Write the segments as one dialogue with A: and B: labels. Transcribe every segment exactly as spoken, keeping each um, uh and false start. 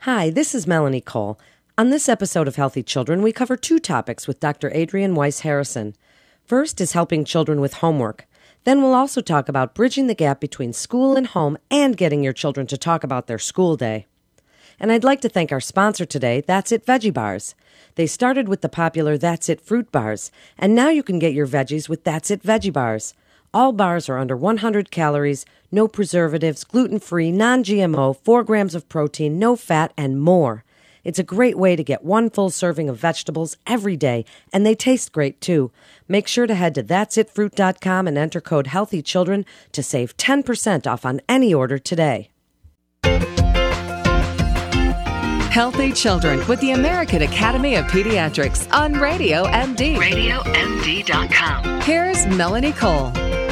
A: Hi, this is Melanie Cole. On this episode of Healthy Children, we cover two topics with Doctor Adrienne Weiss Harrison. First is helping children with homework. Then we'll also talk about bridging the gap between school and home and getting your children to talk about their school day. And I'd like to thank our sponsor today, That's It Veggie Bars. They started with the popular That's It Fruit Bars, and now you can get your veggies with That's It Veggie Bars. All bars are under one hundred calories, no preservatives, gluten-free, non-G M O, four grams of protein, no fat, and more. It's a great way to get one full serving of vegetables every day, and they taste great too. Make sure to head to that's it fruit dot com and enter code HEALTHYCHILDREN to save ten percent off on any order today.
B: Healthy Children with the American Academy of Pediatrics on Radio M D.
C: radio M D dot com.
B: Here's Melanie Cole.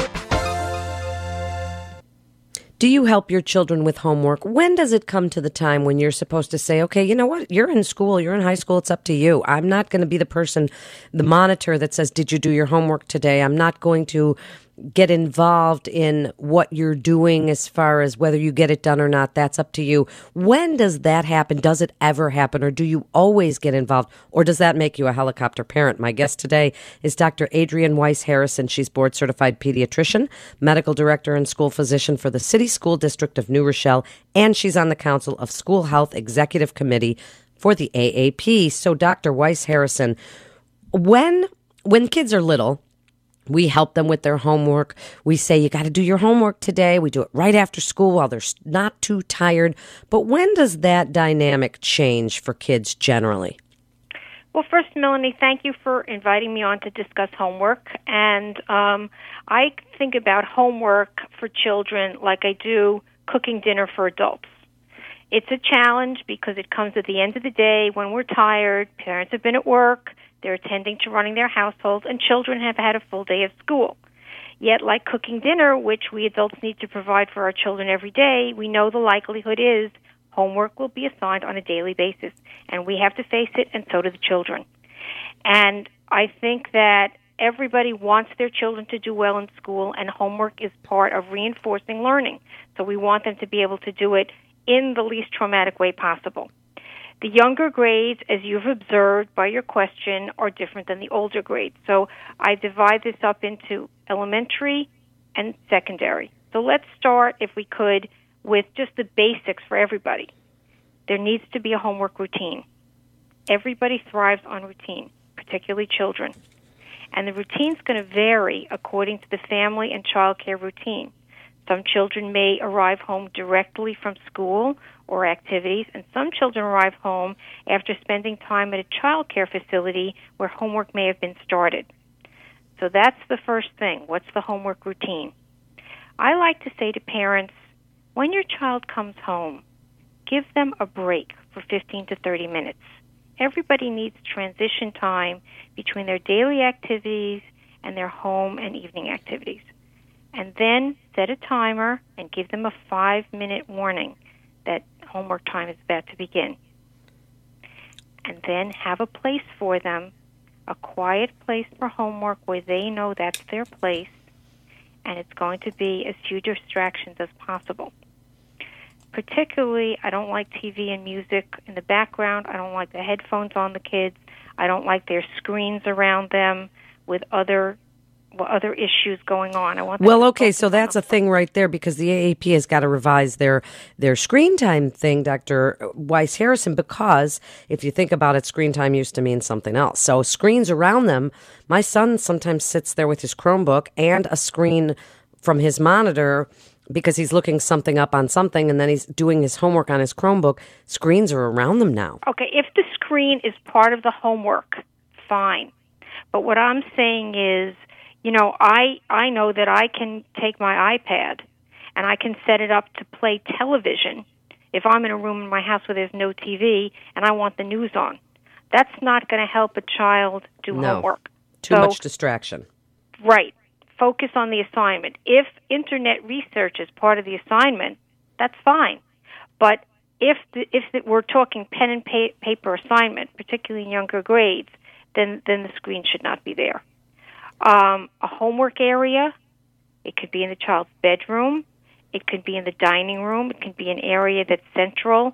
A: Do you help your children with homework? When does it come to the time when you're supposed to say, okay, you know what? You're in school, you're in high school, it's up to you. I'm not going to be the person, the monitor that says, did you do your homework today? I'm not going to get involved in what you're doing as far as whether you get it done or not. That's up to you. When does that happen? Does it ever happen? Or do you always get involved? Or does that make you a helicopter parent? My guest today is Doctor Adrienne Weiss Harrison. She's board certified pediatrician, medical director and school physician for the City School District of New Rochelle, and she's on the Council of School Health Executive Committee for the A A P. So Doctor Weiss Harrison, when when kids are little, we help them with their homework. We say, you got to do your homework today. We do it right after school while they're not too tired. But when does that dynamic change for kids generally?
D: Well, first, Melanie, thank you for inviting me on to discuss homework. And um, I think about homework for children like I do cooking dinner for adults. It's a challenge because it comes at the end of the day when we're tired, parents have been at work, they're attending to running their households, and children have had a full day of school. Yet, like cooking dinner, which we adults need to provide for our children every day, we know the likelihood is homework will be assigned on a daily basis, and we have to face it, and so do the children. And I think that everybody wants their children to do well in school, and homework is part of reinforcing learning. So we want them to be able to do it in the least traumatic way possible. The younger grades, as you've observed by your question, are different than the older grades. So I divide this up into elementary and secondary. So let's start, if we could, with just the basics for everybody. There needs to be a homework routine. Everybody thrives on routine, particularly children. And the routine's going to vary according to the family and child care routine. Some children may arrive home directly from school or activities, and some children arrive home after spending time at a child care facility where homework may have been started. So that's the first thing. What's the homework routine? I like to say to parents, when your child comes home, give them a break for fifteen to thirty minutes. Everybody needs transition time between their daily activities and their home and evening activities. And then set a timer and give them a five-minute warning that homework time is about to begin. And then have a place for them, a quiet place for homework where they know that's their place, and it's going to be as few distractions as possible. Particularly, I don't like T V and music in the background. I don't like the headphones on the kids. I don't like their screens around them with other other issues going on. I want
A: well, okay, so that's a thing right there, because the A A P has got to revise their their screen time thing, Doctor Weiss Harrison, because if you think about it, screen time used to mean something else. So screens around them, my son sometimes sits there with his Chromebook and a screen from his monitor because he's looking something up on something, and then he's doing his homework on his Chromebook. Screens are around them now.
D: Okay, if the screen is part of the homework, fine. But what I'm saying is, you know, I, I know that I can take my iPad and I can set it up to play television if I'm in a room in my house where there's no T V and I want the news on. That's not going to help a child do
A: no.
D: homework.
A: Too
D: so,
A: much distraction.
D: Right. Focus on the assignment. If internet research is part of the assignment, that's fine. But if the, if the, we're talking pen and pa- paper assignment, particularly in younger grades, then, then the screen should not be there. Um, a homework area, it could be in the child's bedroom. It could be in the dining room. It could be an area that's central.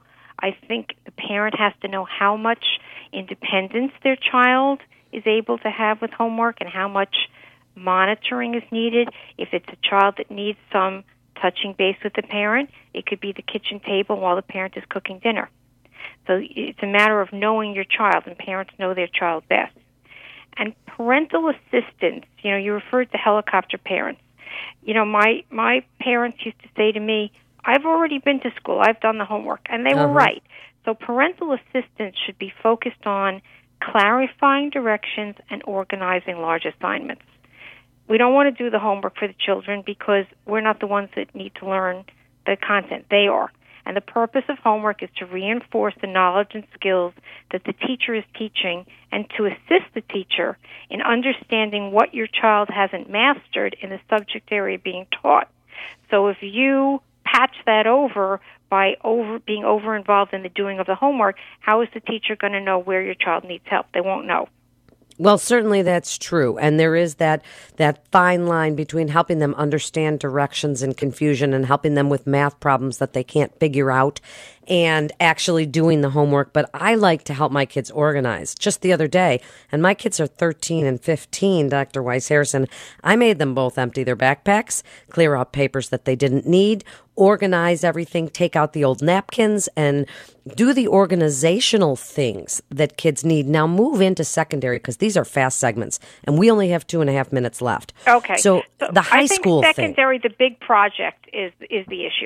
D: I think the parent has to know how much independence their child is able to have with homework and how much monitoring is needed. If it's a child that needs some touching base with the parent, it could be the kitchen table while the parent is cooking dinner. So it's a matter of knowing your child, and parents know their child best. And parental assistance, you know, you referred to helicopter parents. You know, my, my parents used to say to me, I've already been to school, I've done the homework, and they uh-huh. were right. So parental assistance should be focused on clarifying directions and organizing large assignments. We don't want to do the homework for the children because we're not the ones that need to learn the content. They are. And the purpose of homework is to reinforce the knowledge and skills that the teacher is teaching and to assist the teacher in understanding what your child hasn't mastered in the subject area being taught. So if you patch that over by over being over-involved in the doing of the homework, how is the teacher going to know where your child needs help? They won't know.
A: Well, certainly that's true. And there is that that fine line between helping them understand directions and confusion and helping them with math problems that they can't figure out and actually doing the homework. But I like to help my kids organize. Just the other day, and my kids are thirteen and fifteen, Doctor Weiss Harrison, I made them both empty their backpacks, clear out papers that they didn't need, organize everything, take out the old napkins, and do the organizational things that kids need. Now move into secondary because these are fast segments, and we only have two and a half minutes left.
D: Okay.
A: So, so the high
D: I think
A: school
D: secondary,
A: thing.
D: the big project is is the issue.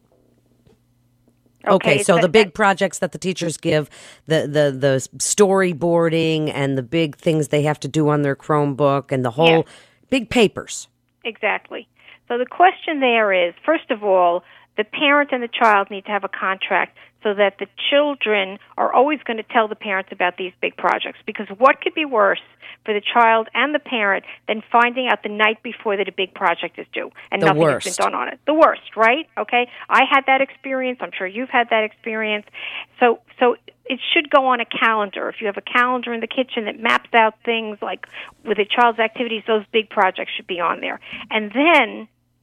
A: Okay,
D: okay
A: so
D: the,
A: the big projects that the teachers give, the, the, the storyboarding and the big things they have to do on their Chromebook and the whole
D: yeah.
A: big papers.
D: Exactly. So the question there is, first of all, the parent and the child need to have a contract so that the children are always going to tell the parents about these big projects. Because what could be worse for the child and the parent than finding out the night before that a big project is due and
A: the
D: nothing
A: worst.
D: has been done on it? The worst, right? Okay? I had that experience. I'm sure you've had that experience. So, so it should go on a calendar. If you have a calendar in the kitchen that maps out things like with a child's activities, those big projects should be on there. And then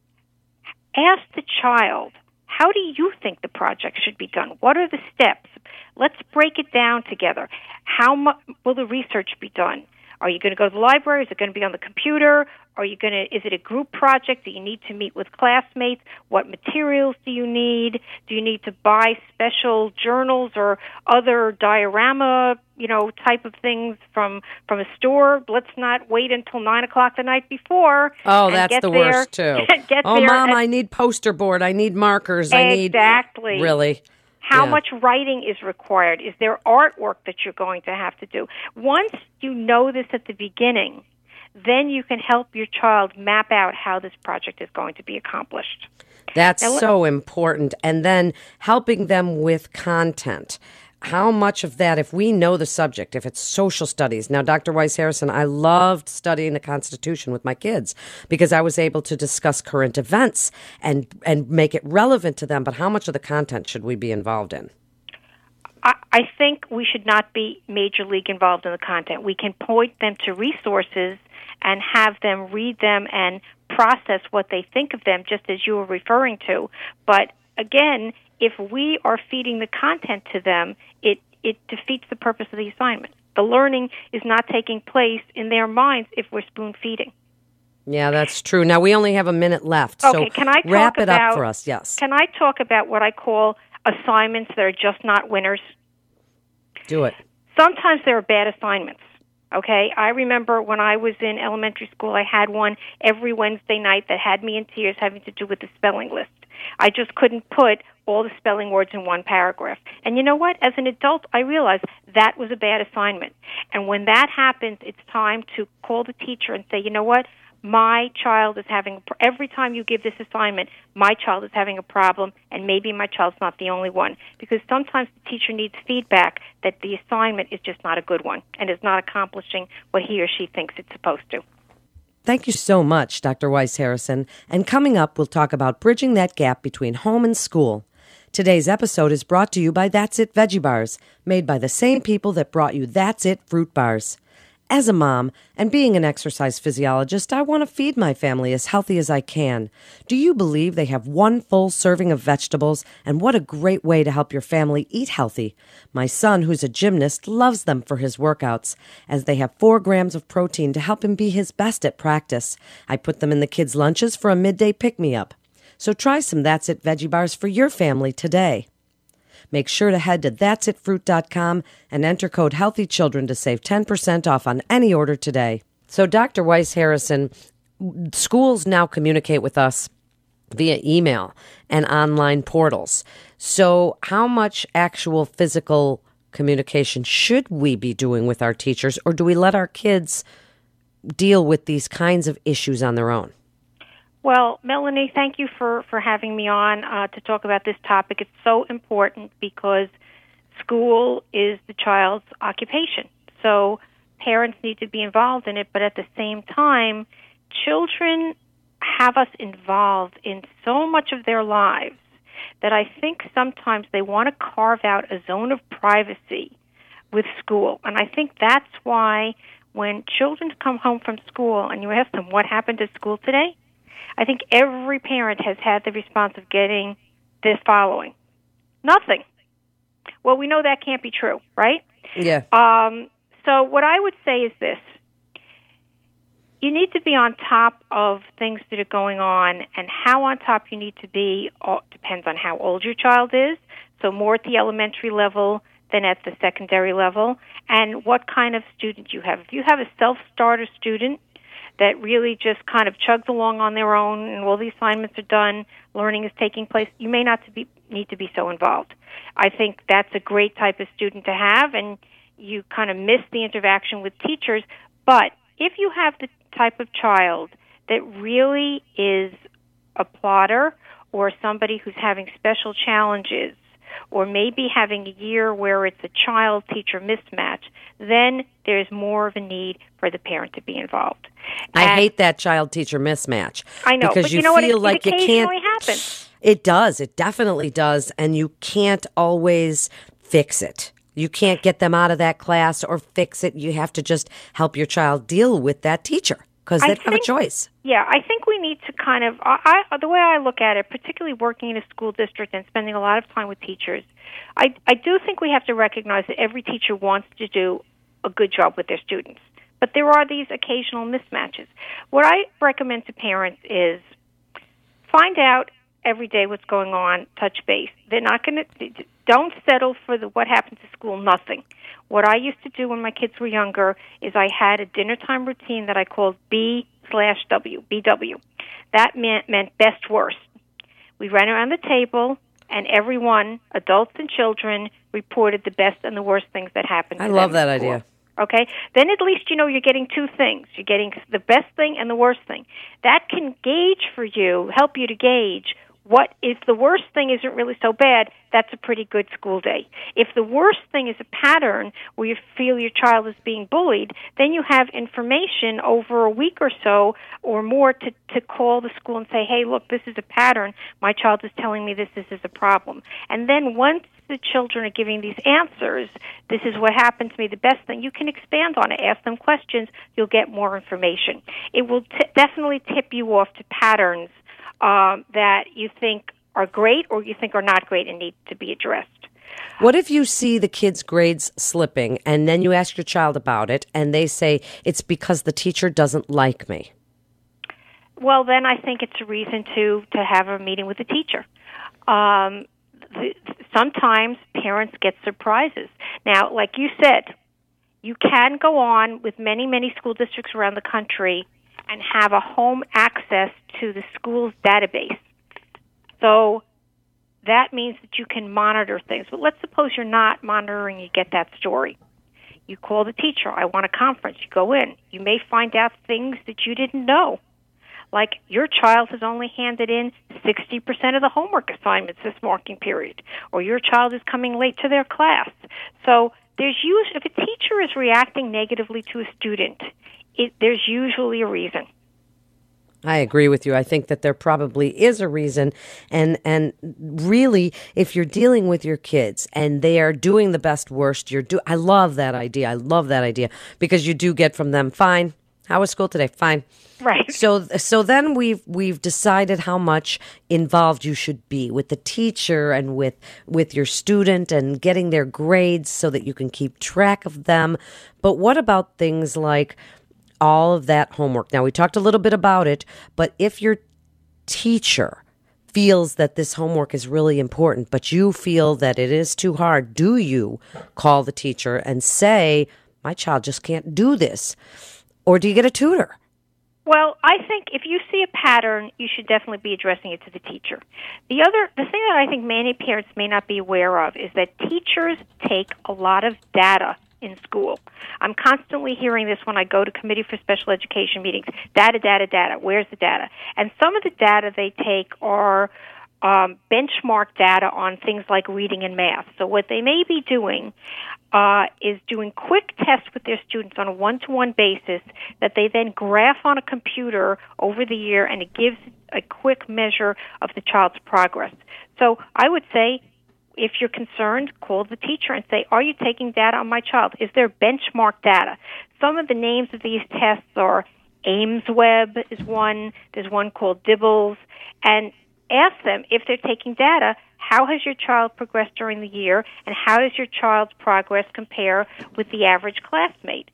D: ask the child, how do you think the project should be done? What are the steps? Let's break it down together. How much will the research be done? Are you going to go to the library? Is it going to be on the computer? Are you going to? Is it a group project? Do you need to meet with classmates? What materials do you need? Do you need to buy special journals or other diorama, you know, type of things from from a store? Let's not wait until nine o'clock the night before.
A: Oh, that's the
D: there,
A: worst too.
D: Get
A: oh,
D: there
A: Mom,
D: at,
A: I need poster board. I need markers. I need
D: exactly.
A: Really.
D: How
A: yeah.
D: much writing is required? Is there artwork that you're going to have to do? Once you know this at the beginning, then you can help your child map out how this project is going to be accomplished.
A: That's
D: now,
A: so important. And then helping them with content. How much of that, if we know the subject, if it's social studies. Now, Doctor Weiss Harrison, I loved studying the Constitution with my kids because I was able to discuss current events and, and make it relevant to them. But how much of the content should we be involved in?
D: I, I think we should not be major league involved in the content. We can point them to resources and have them read them and process what they think of them, just as you were referring to. But again, if we are feeding the content to them, it, it defeats the purpose of the assignment. The learning is not taking place in their minds if we're spoon-feeding.
A: Yeah, that's true. Now, we only have a minute left,
D: okay,
A: so
D: can I talk
A: wrap it
D: about,
A: up for us. Yes.
D: Can I talk about what I call assignments that are just not winners?
A: Do it.
D: Sometimes there are bad assignments. Okay, I remember when I was in elementary school, I had one every Wednesday night that had me in tears having to do with the spelling list. I just couldn't put all the spelling words in one paragraph. And you know what? As an adult, I realized that was a bad assignment. And when that happens, it's time to call the teacher and say, you know what? My child is having, every time you give this assignment, my child is having a problem, and maybe my child's not the only one. Because sometimes the teacher needs feedback that the assignment is just not a good one and is not accomplishing what he or she thinks it's supposed to.
A: Thank you so much, Doctor Weiss Harrison. And coming up, we'll talk about bridging that gap between home and school. Today's episode is brought to you by That's It Veggie Bars, made by the same people that brought you That's It Fruit Bars. As a mom and being an exercise physiologist, I want to feed my family as healthy as I can. Do you believe they have one full serving of vegetables? And what a great way to help your family eat healthy. My son, who's a gymnast, loves them for his workouts, as they have four grams of protein to help him be his best at practice. I put them in the kids' lunches for a midday pick-me-up. So try some That's It veggie bars for your family today. Make sure to head to that's it fruit dot com and enter code HEALTHYCHILDREN to save ten percent off on any order today. So, Doctor Weiss Harrison, schools now communicate with us via email and online portals. So how much actual physical communication should we be doing with our teachers, or do we let our kids deal with these kinds of issues on their own?
D: Well, Melanie, thank you for, for having me on uh, to talk about this topic. It's so important because school is the child's occupation. So parents need to be involved in it, but at the same time, children have us involved in so much of their lives that I think sometimes they want to carve out a zone of privacy with school. And I think that's why when children come home from school and you ask them, what happened at school today? I think every parent has had the response of getting this following. Nothing. Well, we know that can't be true, right?
A: Yeah.
D: Um, so what I would say is this. You need to be on top of things that are going on, and how on top you need to be all, depends on how old your child is, so more at the elementary level than at the secondary level, and what kind of student you have. If you have a self-starter student that really just kind of chugs along on their own and all the assignments are done, learning is taking place, you may not to be, need to be so involved. I think that's a great type of student to have, and you kind of miss the interaction with teachers. But if you have the type of child that really is a plotter or somebody who's having special challenges or maybe having a year where it's a child-teacher mismatch, then there's more of a need for the parent to be involved.
A: I
D: and
A: hate that child-teacher mismatch.
D: I know,
A: because
D: but
A: you,
D: you know what?
A: feel
D: It,
A: like
D: it
A: you
D: occasionally
A: can't.
D: happens.
A: It does. It definitely does, and you can't always fix it. You can't get them out of that class or fix it. You have to just help your child deal with that teacher because they
D: I
A: don't have a
D: think-
A: choice.
D: Yeah, I think we need to kind of, I, I, the way I look at it, particularly working in a school district and spending a lot of time with teachers, I, I do think we have to recognize that every teacher wants to do a good job with their students. But there are these occasional mismatches. What I recommend to parents is find out every day what's going on, touch base. They're not going to, don't settle for the what happens at school, nothing. What I used to do when my kids were younger is I had a dinner time routine that I called B slash W, B W. That meant, meant best worst. We ran around the table, and everyone, adults and children, reported the best and the worst things that happened.
A: I
D: to
A: love
D: them
A: that
D: at school.
A: idea.
D: Okay? Then at least you know you're getting two things. You're getting the best thing and the worst thing. That can gauge for you, help you to gauge what if the worst thing isn't really so bad, that's a pretty good school day. If the worst thing is a pattern where you feel your child is being bullied, then you have information over a week or so or more to, to call the school and say, hey, look, this is a pattern. My child is telling me this, this is a problem. And then once the children are giving these answers, this is what happened to me, the best thing, you can expand on it. Ask them questions. You'll get more information. It will t- definitely tip you off to patterns Um, that you think are great or you think are not great and need to be addressed.
A: What if you see the kids' grades slipping and then you ask your child about it and they say, it's because the teacher doesn't like me?
D: Well, then I think it's a reason to, to have a meeting with the teacher. Um, the, sometimes parents get surprises. Now, like you said, you can go on with many, many school districts around the country and have a home access to the school's database. So that means that you can monitor things. But let's suppose you're not monitoring, you get that story. You call the teacher, I want a conference. You go in. You may find out things that you didn't know. Like your child has only handed in sixty percent of the homework assignments this marking period. Or your child is coming late to their class. So there's usually, if a teacher is reacting negatively to a student, It, there's usually a reason.
A: I agree with you. I think that there probably is a reason. And and really, if you're dealing with your kids and they are doing the best worst, you're do I love that idea. I love that idea because you do get from them, fine. How was school today? Fine.
D: Right.
A: So so then we've we've decided how much involved you should be with the teacher and with with your student and getting their grades so that you can keep track of them. But what about things like all of that homework? Now, we talked a little bit about it, but if your teacher feels that this homework is really important, but you feel that it is too hard, do you call the teacher and say, my child just can't do this? Or do you get a tutor?
D: Well, I think if you see a pattern, you should definitely be addressing it to the teacher. The other, the thing that I think many parents may not be aware of is that teachers take a lot of data in school. I'm constantly hearing this when I go to Committee for Special Education meetings. Data, data, data. Where's the data? And some of the data they take are um, benchmark data on things like reading and math. So what they may be doing uh, is doing quick tests with their students on a one-to-one basis that they then graph on a computer over the year, and it gives a quick measure of the child's progress. So I would say, if you're concerned, call the teacher and say, are you taking data on my child? Is there benchmark data? Some of the names of these tests are AIMSweb is one. There's one called Dibbles. And ask them if they're taking data, how has your child progressed during the year, and how does your child's progress compare with the average classmate?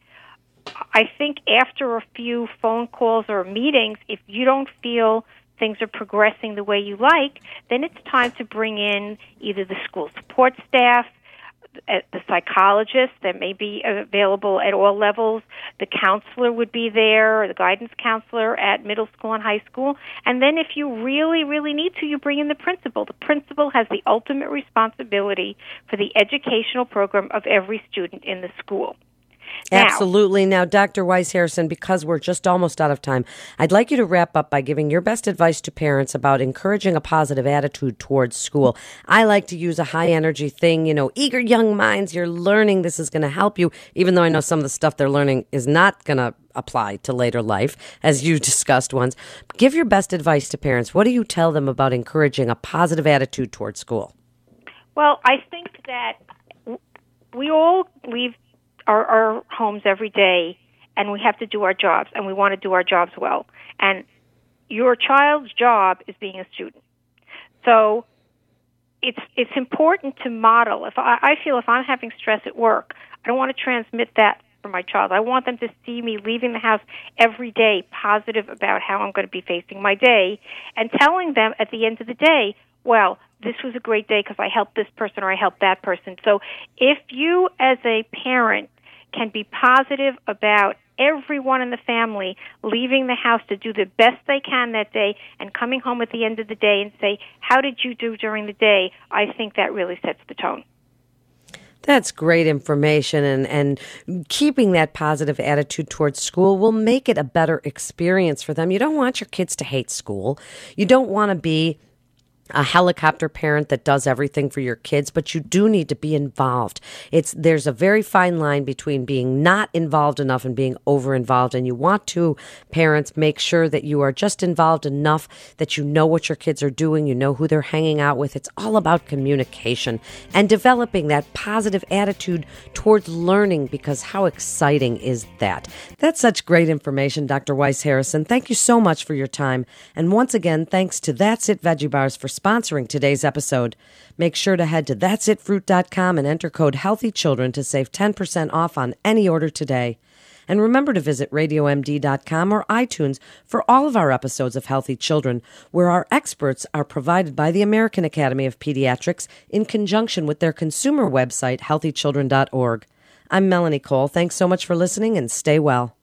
D: I think after a few phone calls or meetings, if you don't feel things are progressing the way you like, then it's time to bring in either the school support staff, the psychologist that may be available at all levels, the counselor would be there, or the guidance counselor at middle school and high school. And then if you really, really need to, you bring in the principal. The principal has the ultimate responsibility for the educational program of every student in the school. Now,
A: Absolutely. Now, Doctor Weiss-Harrison, because we're just almost out of time, I'd like you to wrap up by giving your best advice to parents about encouraging a positive attitude towards school. I like to use a high-energy thing, you know, eager young minds, you're learning, this is going to help you, even though I know some of the stuff they're learning is not going to apply to later life, as you discussed once. Give your best advice to parents. What do you tell them about encouraging a positive attitude towards school?
D: Well, I think that we all leave Our, our homes every day, and we have to do our jobs, and we want to do our jobs well. And your child's job is being a student. So it's it's important to model. If I, I feel if I'm having stress at work, I don't want to transmit that for my child. I want them to see me leaving the house every day positive about how I'm going to be facing my day, and telling them at the end of the day, well, this was a great day because I helped this person or I helped that person. So if you as a parent can be positive about everyone in the family leaving the house to do the best they can that day and coming home at the end of the day and say, how did you do during the day? I think that really sets the tone.
A: That's great information, and, and keeping that positive attitude towards school will make it a better experience for them. You don't want your kids to hate school. You don't want to be a helicopter parent that does everything for your kids, but you do need to be involved. It's there's a very fine line between being not involved enough and being over-involved, and you want to, parents, make sure that you are just involved enough that you know what your kids are doing, you know who they're hanging out with. It's all about communication and developing that positive attitude towards learning, because how exciting is that? That's such great information, Doctor Weiss-Harrison. Thank you so much for your time. And once again, thanks to That's It Veggie Bars for sponsoring today's episode. Make sure to head to that's it fruit dot com and enter code HEALTHYCHILDREN to save ten percent off on any order today. And remember to visit radio m d dot com or iTunes for all of our episodes of Healthy Children, where our experts are provided by the American Academy of Pediatrics in conjunction with their consumer website, healthy children dot org. I'm Melanie Cole. Thanks so much for listening, and stay well.